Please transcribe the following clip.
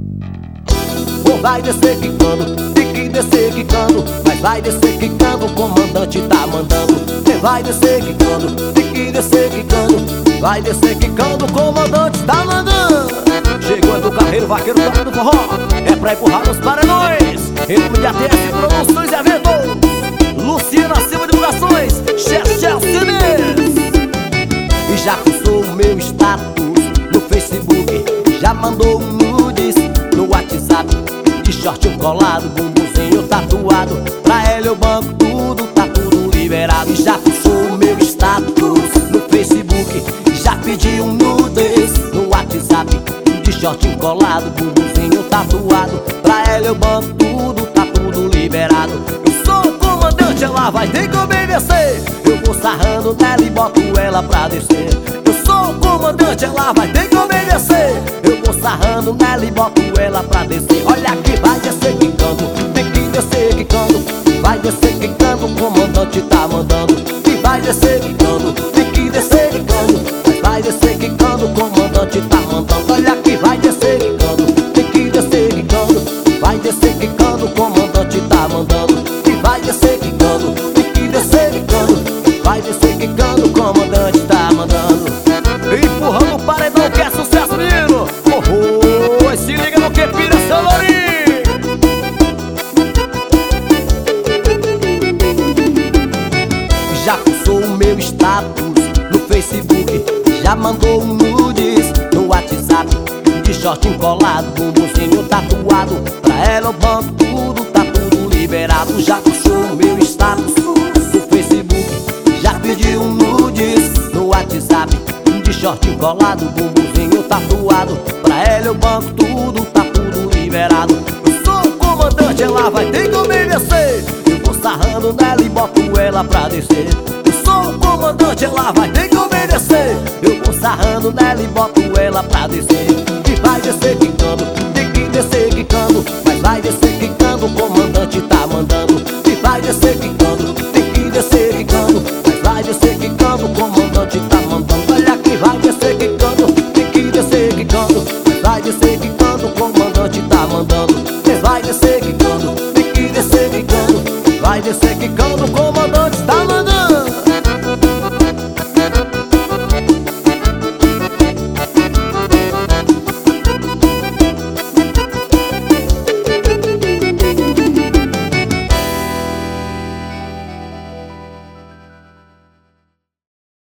Ou vai descer quicando, tem que descer quicando, mas vai descer quicando, o comandante tá mandando. Você vai descer quicando, tem que descer quicando, vai descer quicando, o comandante tá mandando. Chegou do carreiro, vaqueiro toca do forró, é pra empurrar os paredões. Em nome de ATS Produções e Eventos, Luciana Silva Divulgações, Chechel CDs. E já cursou o meu status no Facebook, já mandou nudes no WhatsApp, de shortinho colado, bumbumzinho tatuado, pra ela eu banco tudo, tá tudo liberado. E já puxou o meu status no Facebook, já pediu nudes no WhatsApp, de shortinho colado, bumbumzinho tatuado, pra ela eu banco tudo, tá tudo liberado. Eu sou o comandante, ela vai ter que obedecer, eu vou sarrando nela e boto ela pra descer. Eu sou o comandante, ela vai ter que obedecer, eu vou sarrando nela e boto ela pra descer. Olha que vai descer quicando, tem que descer quicando, vai descer quicando, o comandante tá mandando. E vai descer quicando, tem que descer quicando, mas vai descer quicando, o comandante tá mandando. Olha que vai descer quicando, tem que descer quicando, vai descer quicando, o comandante tá mandando. E vai descer quicando, tem que descer quicando, vai descer quicando, o comandante tá mandando. Empurrando o paredão que é sucesso, menino. Oh, oh, se liga no que pira, seu lourinho. Já puxou o meu status no Facebook, já mandou nudes no WhatsApp, de shortinho colado, bumbumzinho tatuado, pra ela eu banco tudo, tá tudo liberado. Já puxou o meu status no Facebook, já pediu nudes no WhatsApp, de shortinho colado, bumbumzinho tatuado, pra ela eu banco tudo, tá tudo liberado. Eu sou o comandante, ela vai ter que obedecer, eu vou sarrando nela e boto ela pra descer. Eu sou o comandante, ela vai ter que obedecer, eu vou sarrando nela e boto ela pra descer. E vai descer quicando, tem que descer quicando, mas vai descer